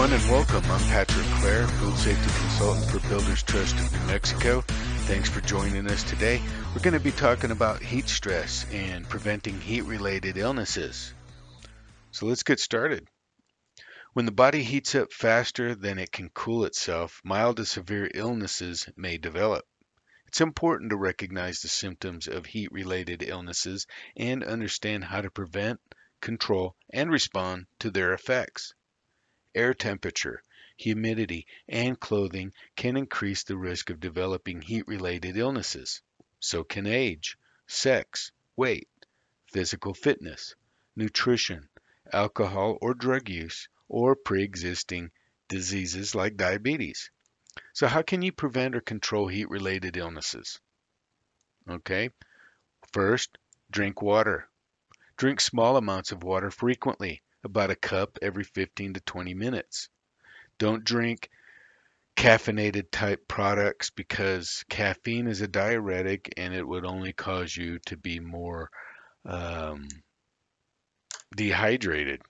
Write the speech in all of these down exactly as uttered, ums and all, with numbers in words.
everyone, and welcome. I'm Patrick Clare, Food Safety Consultant for Builders Trust of New Mexico. Thanks for joining us today. We're going to be talking about heat stress and preventing heat-related illnesses. So let's get started. When the body heats up faster than it can cool itself, mild to severe illnesses may develop. It's important to recognize the symptoms of heat-related illnesses and understand how to prevent, control, and respond to their effects. Air temperature, humidity, and clothing can increase the risk of developing heat-related illnesses. So can age, sex, weight, physical fitness, nutrition, alcohol or drug use, or pre-existing diseases like diabetes. So how can you prevent or control heat-related illnesses? Okay, first, drink water. Drink small amounts of water frequently, about a cup every fifteen to twenty minutes. Don't drink caffeinated type products because caffeine is a diuretic and it would only cause you to be more um, dehydrated.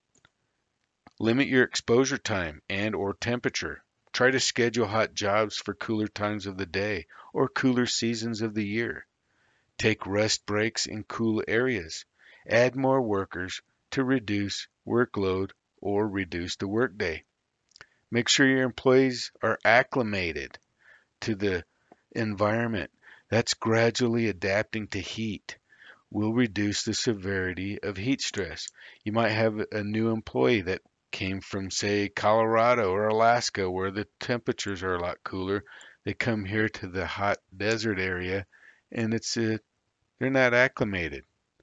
Limit your exposure time and or temperature. Try to schedule hot jobs for cooler times of the day or cooler seasons of the year. Take rest breaks in cool areas. Add more workers to reduce workload or reduce the workday. Make sure your employees are acclimated to the environment that's gradually adapting to heat. Will reduce the severity of heat stress. You might have a new employee that came from, say, Colorado or Alaska, where the temperatures are a lot cooler. They come here to the hot desert area, and it's a, they're not acclimated.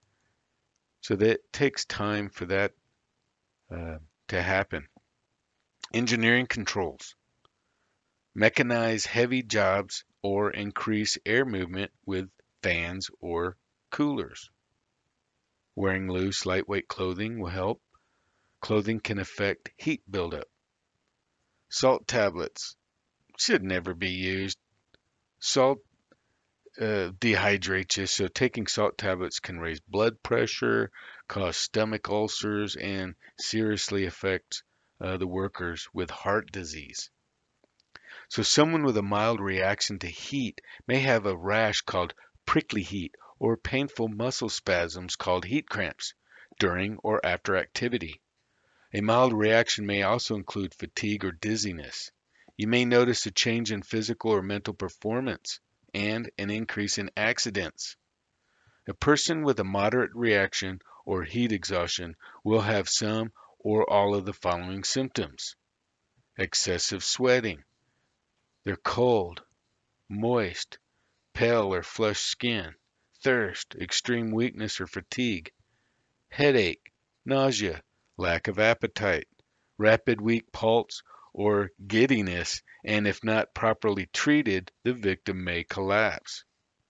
So that takes time for that uh, to happen. Engineering controls. Mechanize heavy jobs or increase air movement with fans or coolers. Wearing loose, lightweight clothing will help. Clothing can affect heat buildup. Salt tablets should never be used. Salt uh, dehydrates you, so taking salt tablets can raise blood pressure, cause stomach ulcers, and seriously affect uh, the workers with heart disease. So someone with a mild reaction to heat may have a rash called prickly heat or painful muscle spasms called heat cramps during or after activity. A mild reaction may also include fatigue or dizziness. You may notice a change in physical or mental performance and an increase in accidents. A person with a moderate reaction or heat exhaustion will have some or all of the following symptoms. Excessive sweating. They're cold, moist, pale or flushed skin, thirst, extreme weakness or fatigue, headache, nausea, lack of appetite, rapid weak pulse, or giddiness, and if not properly treated, the victim may collapse.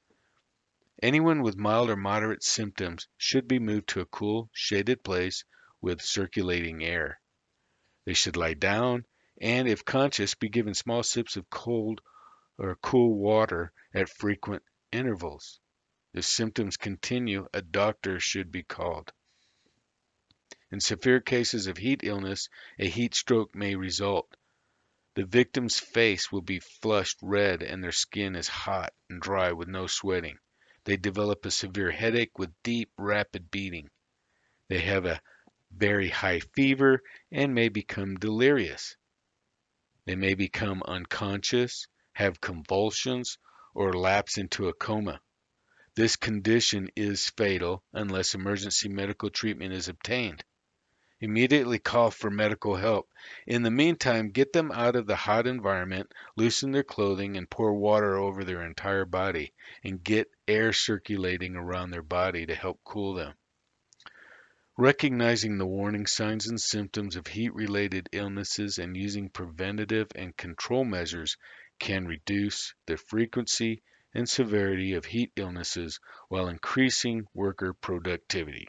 Anyone with mild or moderate symptoms should be moved to a cool, shaded place with circulating air. They should lie down and, if conscious, be given small sips of cold or cool water at frequent intervals. If symptoms continue, a doctor should be called. In severe cases of heat illness, a heat stroke may result. The victim's face will be flushed red and their skin is hot and dry with no sweating. They develop a severe headache with deep, rapid beating. They have a very high fever and may become delirious. They may become unconscious, have convulsions, or lapse into a coma. This condition is fatal unless emergency medical treatment is obtained. Immediately call for medical help. In the meantime, get them out of the hot environment, loosen their clothing, and pour water over their entire body, and get air circulating around their body to help cool them. Recognizing the warning signs and symptoms of heat-related illnesses and using preventative and control measures can reduce the frequency and severity of heat illnesses while increasing worker productivity.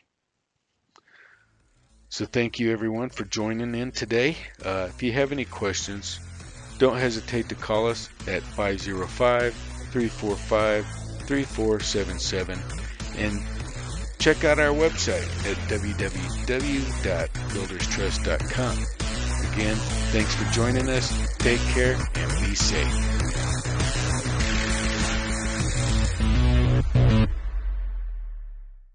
So thank you everyone for joining in today. Uh, if you have any questions, don't hesitate to call us at five oh five, three four five, three four seven seven and check out our website at w w w dot builders trust dot com. Again, thanks for joining us. Take care and be safe.